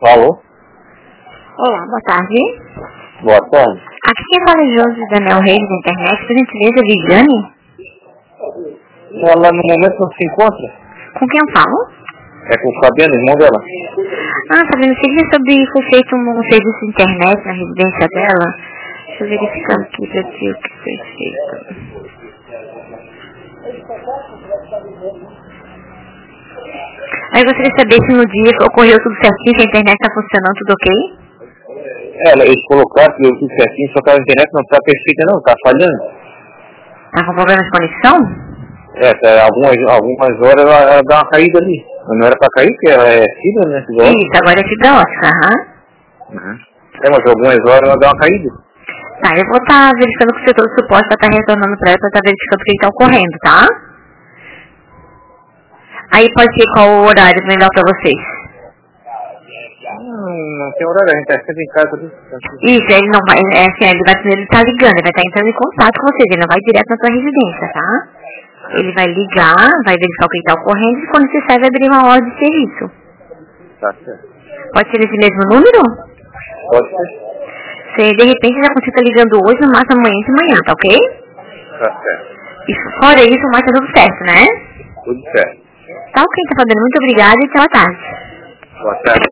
Alô? Olá, boa tarde. Boa tarde. Aqui quem fala é Josi Daniel Reis da internet, por gentileza, Viviane? Ela no momento não se encontra? Com quem eu falo? É com o Fabiano, irmão dela. Fabiano, seria sobre foi feito um serviço de internet na residência dela? Deixa eu verificar aqui pra ti o que foi feito. Aí eu gostaria de saber se no dia ocorreu tudo certinho, se a internet está funcionando, tudo ok? Eles colocaram que deu tudo certinho, só que a internet não está perfeita não, está falhando. Tá com problema de conexão? Algumas horas ela dá uma caída ali. Não era para cair, porque ela é fibra, né? Isso, agora é fibra ótica, Mas algumas horas ela dá uma caída. Tá, eu vou estar verificando com o setor de suporte para estar retornando para ela, para estar verificando o que está ocorrendo, tá? Aí pode ser qual o horário melhor para vocês? Não tem horário, a gente está sempre em casa. Isso, ele não vai, ele vai primeiro estar ligando, ele vai estar entrando em contato com vocês, ele não vai direto na sua residência, tá? Ele vai ligar, vai verificar o que está ocorrendo e quando necessário vai abrir uma ordem de serviço. Tá certo. Pode ser esse mesmo número? Pode ser. Se de repente já consiga estar ligando hoje, no máximo amanhã de manhã, tá ok? Tá certo. E fora isso, mais tá tudo certo, né? Tudo certo. Tá ok, tá fazendo. Muito obrigada e até boa tarde. Boa tarde.